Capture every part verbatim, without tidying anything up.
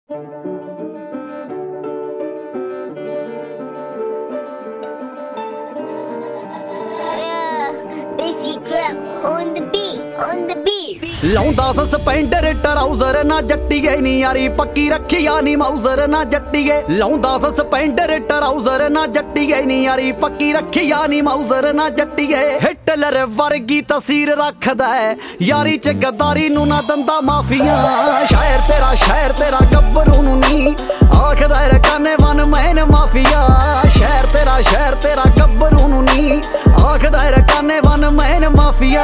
ਲਾਉਂਦਾ ਸਸਪੈਂਡਰ ਟਰਾਊਜ਼ਰ ਨਾ ਜੱਟੀਏ ਨੀ ਯਾਰੀ ਪੱਕੀ ਰੱਖਿਆ ਨੀ ਮਾਊਜ਼ਰ ਨਾ ਜੱਟੀਏ ਲਾਉਂਦਾ ਸਸਪੈਂਡਰ ਟਰਾਊਜ਼ਰ ਨਾ ਜੱਟੀਏ ਨੀ ਯਾਰੀ ਪੱਕੀ ਰੱਖਿਆ ਨੀ ਮਾਊਜ਼ਰ ਨਾ ਜੱਟੀਏ ਹਿਟਲਰ ਵਰਗੀ ਤਸਵੀਰ ਰੱਖਦਾ ਯਾਰੀ ਚ ਗਦਾਰੀ ਨੂੰ ਨਾ ਦੰਦਾ ਮਾਫੀਆਂ ਸ਼ਾਇਰ ਤੇਰਾ ਸ਼ਾਇਰ ਤੇਰਾ ਗੱਭਰੂ ਨੂੰ ਨੀ ਆਖਦਾ ਰਕਾਨੇ ਵਨ ਮੈਨ ਮਾਫੀਆ ਸ਼ਾਇਰ ਤੇਰਾ ਸ਼ਾਇਰ ਤੇਰਾ ਗੱਭਰੂ ਨੂੰ ਨੀ ਆਖਦਾ ਰਕਾਨੇ ਵਨ ਮੈਨ ਮਾਫੀਆ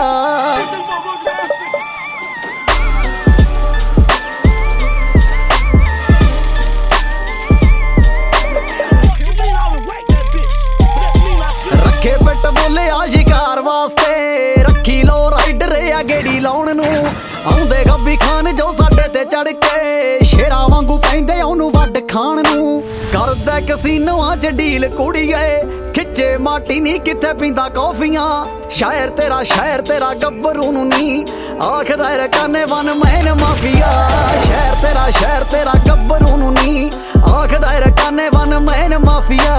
शिकार वास्ते रखी लो राइडर आ गेड़ी लाउण नू आउंदे गब्बी खान जो साडे ते चढ़ के शेरा वांगू पैंदे ओनू वड खान नू करदा कसीनोआं च डील कुड़ीए खिच्चे माटी नी किथे पींदा कॉफियां शायर तेरा शायर तेरा गब्बरू नू नी आखदा रकाने वन मैन माफिया शायर तेरा शायर तेरा गब्बरू नू नी आखदा रकाने वन मैन माफिया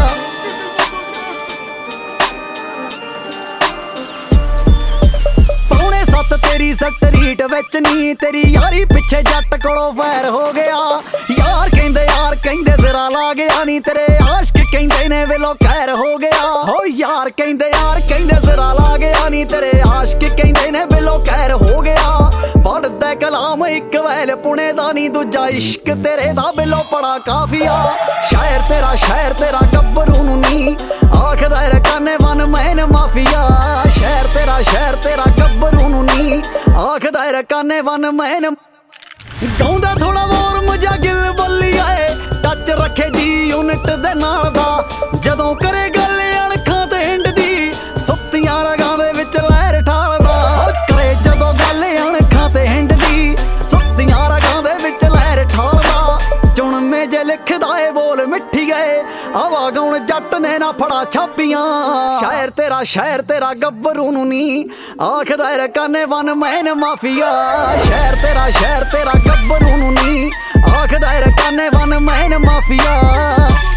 तेरी स्ट्रीट विच नी तेरी यारी पिछे जट कोलों वैर हो गया यार कहंदे यार कहंदे सिरा ला गया नी तेरे आशिक कहंदे ने वेलो खैर हो गया हो यार कहंदे यार कहंदे सिरा ला गया नी तेरे आशिक कहंदे ने वेलो खैर हो गया पढ़दा कलाम इक वैल पुणे दा नी दूजा इश्क तेरे दा वेलो पड़ा काफिया शायर तेरा शायर तेरा गब्बरू नू नी आखदा रकाने वन मैन माफिया शायर तेरा शायर तेरा गब्बरू नू नी आखदा रकाने वन मैन गाउंदा थोड़ा मोर मुझा गिल बल्ली आए टच रखे जी यूनिट दे नाल दा जदों करे गल अणखां ते हिंड दी सुत्तियां रगां दे विच लहर ठालदा करे जदों गल अणखां ते हिंड दी सुत्तियां रगां दे विच लहर ठालदा चुण में जे लिखदा ए बोल मिठी गए आवा गाउण जट ने ना फड़ा छापियां शायर तेरा शायर तेरा गब्बरू नू नी आखदा रकाने वन मैन माफिया शायर तेरा शायर तेरा गब्बरू नू नी आखदा रकाने वन मैन माफिया।